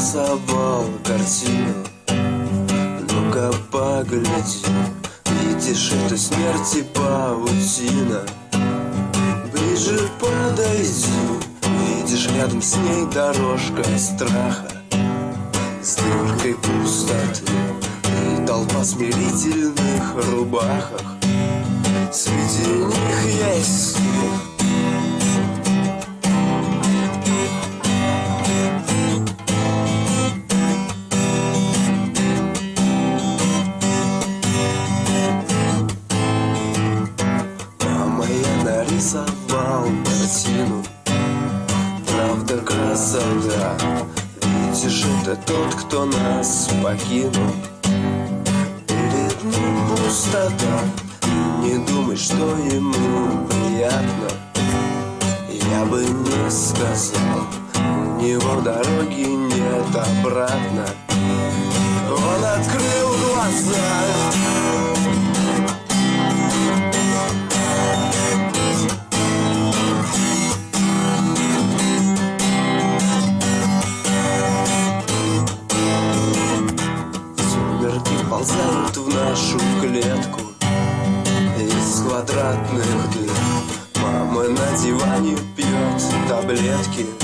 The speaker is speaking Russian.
нарисовал картину. Ну-ка погляди, видишь, это смерти паутина. Ближе подойди, видишь, рядом с ней дорожка страха с дымкой пустоты и толпа в смирительных рубахах. Среди них есть смех. Мама, я нарисовал картину. Правда, красота. Видишь, это тот, кто нас покинул. Перед ним пустота. Не думай, что ему приятно. Я бы не сказал, у него дороги нет обратно. Он открыл глаза. Сумерки ползают в нашу клетку из квадратных дыр. Мама на диване пьет таблетки.